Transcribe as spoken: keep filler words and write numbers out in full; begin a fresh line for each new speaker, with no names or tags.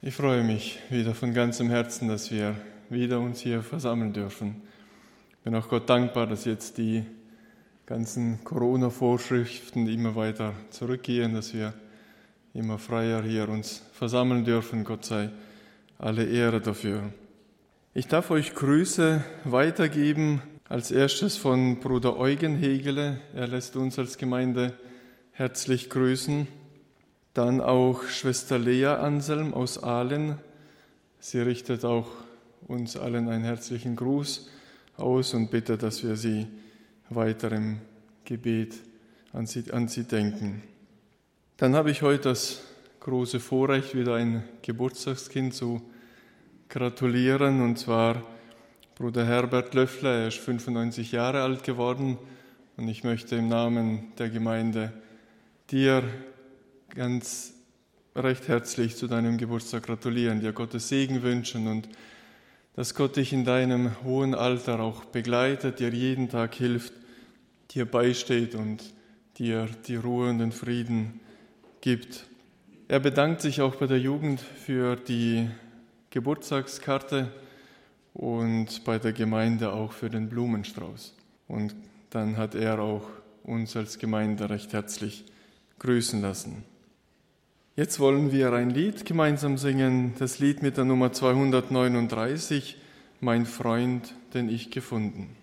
Ich freue mich wieder von ganzem Herzen, dass wir wieder uns hier versammeln dürfen. Ich bin auch Gott dankbar, dass jetzt die ganzen Corona-Vorschriften immer weiter zurückgehen, dass wir immer freier hier uns versammeln dürfen. Gott sei alle Ehre dafür. Ich darf euch Grüße weitergeben. Als erstes von Bruder Eugen Hegele. Er lässt uns als Gemeinde herzlich grüßen. Dann auch Schwester Lea Anselm aus Aalen. Sie richtet auch uns allen einen herzlichen Gruß aus und bittet, dass wir sie weiter im Gebet an sie, an sie denken. Dann habe ich heute das große Vorrecht, wieder ein Geburtstagskind zu gratulieren, und zwar Bruder Herbert Löffler. Er ist fünfundneunzig Jahre alt geworden und ich möchte im Namen der Gemeinde dir ganz recht herzlich zu deinem Geburtstag gratulieren, dir Gottes Segen wünschen und dass Gott dich in deinem hohen Alter auch begleitet, dir jeden Tag hilft, dir beisteht und dir die Ruhe und den Frieden gibt. Er bedankt sich auch bei der Jugend für die Geburtstagskarte und bei der Gemeinde auch für den Blumenstrauß. Und dann hat er auch uns als Gemeinde recht herzlich grüßen lassen. Jetzt wollen wir ein Lied gemeinsam singen, das Lied mit der Nummer zweihundertneununddreißig, Mein Freund, den ich gefunden.